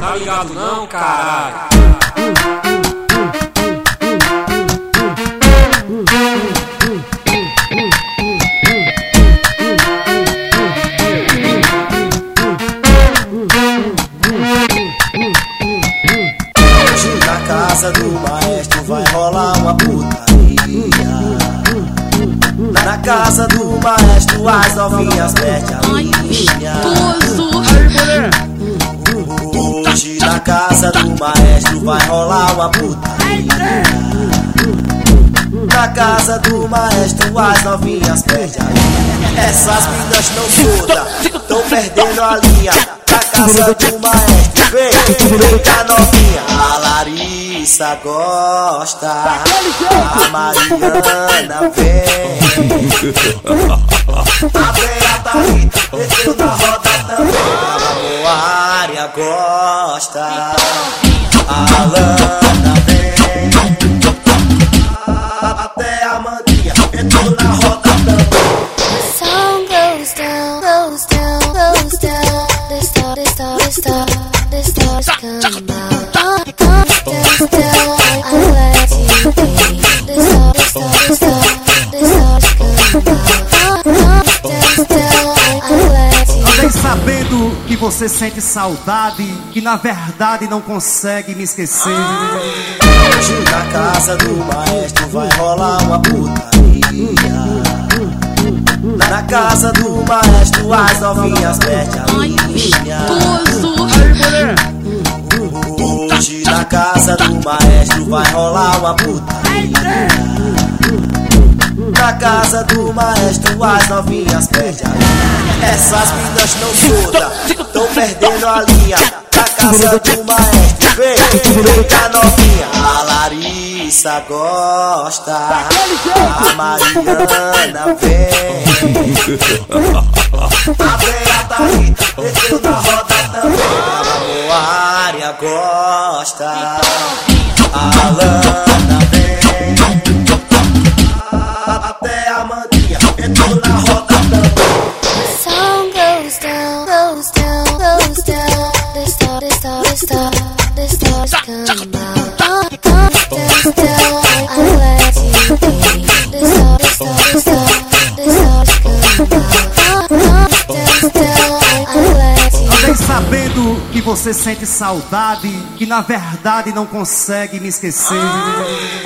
Tá ligado não, caralho? Hoje na casa do maestro vai rolar uma putaria. Na casa do maestro as novinhas perdem a linha. Hoje na casa do maestro vai rolar uma putaria. Na casa do maestro as novinhas perdem a linha. Essas meninas não surdas, tão perdendo a linha. Na casa do maestro vem cá novinha. A Larissa gosta, a Mariana vem, a Beata desceu na roda também. A Moária gosta, a Lana vem, até a Mandinha entrou na roda também. The song goes down, goes down, goes down. The stars come out. Goes down. I'm glad you came. The stars come out. Goes down. I'm glad you came. Andei sabendo que você sente saudade, que na verdade não consegue me esquecer. Hoje na casa do maestro vai rolar uma putaria. Na casa do maestro as novinhas perdem a linha. Hoje na casa do maestro vai rolar uma putaria. Na casa do maestro as novinhas perdem a linha. Essas meninas não surdas, tão perdendo a linha. Na casa do maestro vem cá novinha. A Larissa gosta, a Mariana vem, a Beata desceu na roda também. A Moária gosta, a Lana vem, até a Mandinha entrou na roda também. The song goes down, goes down, goes down. The stars come out. Goes down. I'm glad you came. The stars come out. Goes down. I'm glad you came. Andei sabendo que você sente saudade, que na verdade não consegue me esquecer.